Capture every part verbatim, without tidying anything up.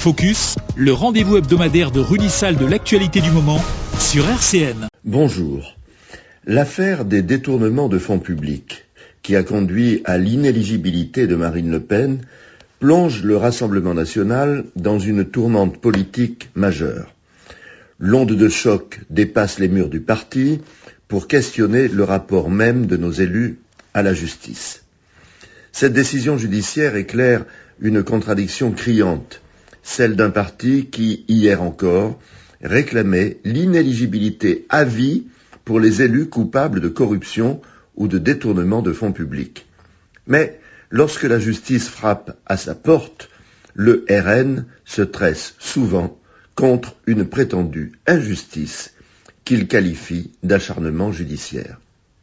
Focus, le rendez-vous hebdomadaire de Rudi Salle de l'actualité du moment sur R C N. Bonjour. L'affaire des détournements de fonds publics, qui a conduit à l'inéligibilité de Marine Le Pen, plonge le Rassemblement national dans une tourmente politique majeure. L'onde de choc dépasse les murs du parti pour questionner le rapport même de nos élus à la justice. Cette décision judiciaire éclaire une contradiction criante, celle d'un parti qui, hier encore, réclamait l'inéligibilité à vie pour les élus coupables de corruption ou de détournement de fonds publics. Mais lorsque la justice frappe à sa porte, le R N se tresse souvent contre une prétendue injustice qu'il qualifie d'acharnement judiciaire.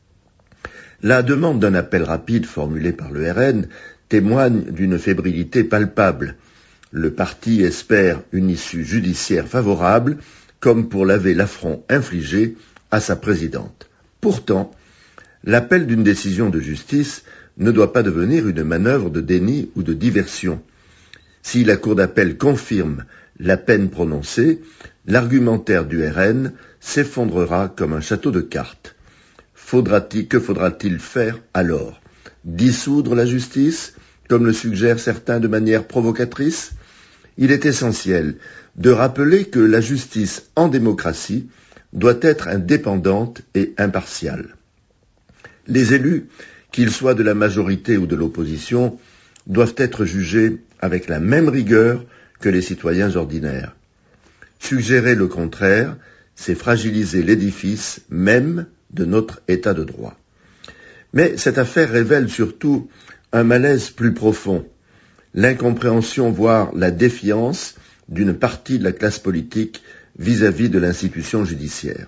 La demande d'un appel rapide formulée par le R N témoigne d'une fébrilité palpable. Le parti espère une issue judiciaire favorable, comme pour laver l'affront infligé à sa présidente. Pourtant, l'appel d'une décision de justice ne doit pas devenir une manœuvre de déni ou de diversion. Si la Cour d'appel confirme la peine prononcée, l'argumentaire du R N s'effondrera comme un château de cartes. Faudra-t-il, que faudra-t-il faire alors? Dissoudre la justice, comme le suggèrent certains de manière provocatrice? Il est essentiel de rappeler que la justice en démocratie doit être indépendante et impartiale. Les élus, qu'ils soient de la majorité ou de l'opposition, doivent être jugés avec la même rigueur que les citoyens ordinaires. Suggérer le contraire, c'est fragiliser l'édifice même de notre État de droit. Mais cette affaire révèle surtout un malaise plus profond, l'incompréhension, voire la défiance d'une partie de la classe politique vis-à-vis de l'institution judiciaire.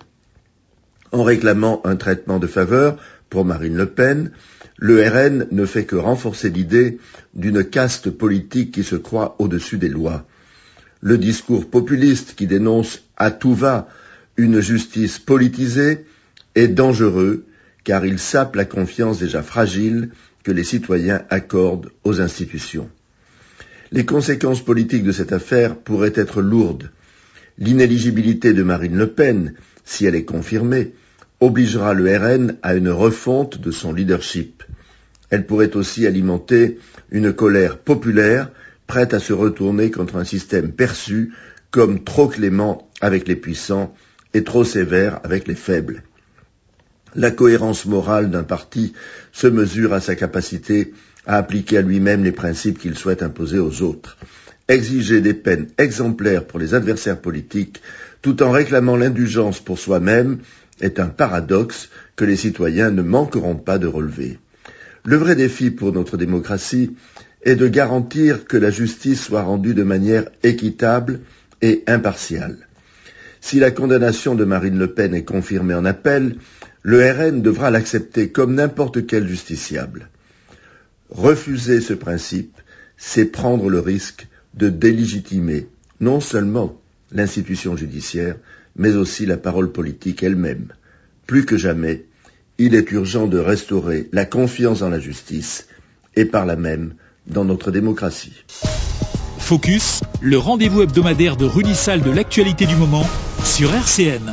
En réclamant un traitement de faveur pour Marine Le Pen, le R N ne fait que renforcer l'idée d'une caste politique qui se croit au-dessus des lois. Le discours populiste qui dénonce à tout va une justice politisée est dangereux car il sape la confiance déjà fragile que les citoyens accordent aux institutions. Les conséquences politiques de cette affaire pourraient être lourdes. L'inéligibilité de Marine Le Pen, si elle est confirmée, obligera le R N à une refonte de son leadership. Elle pourrait aussi alimenter une colère populaire prête à se retourner contre un système perçu comme trop clément avec les puissants et trop sévère avec les faibles. La cohérence morale d'un parti se mesure à sa capacité à appliquer à lui-même les principes qu'il souhaite imposer aux autres. Exiger des peines exemplaires pour les adversaires politiques, tout en réclamant l'indulgence pour soi-même, est un paradoxe que les citoyens ne manqueront pas de relever. Le vrai défi pour notre démocratie est de garantir que la justice soit rendue de manière équitable et impartiale. Si la condamnation de Marine Le Pen est confirmée en appel, le R N devra l'accepter comme n'importe quel justiciable. Refuser ce principe, c'est prendre le risque de délégitimer non seulement l'institution judiciaire, mais aussi la parole politique elle-même. Plus que jamais, il est urgent de restaurer la confiance dans la justice et par là même dans notre démocratie. Focus, le rendez-vous hebdomadaire de Rudi Salle de l'actualité du moment sur R C N.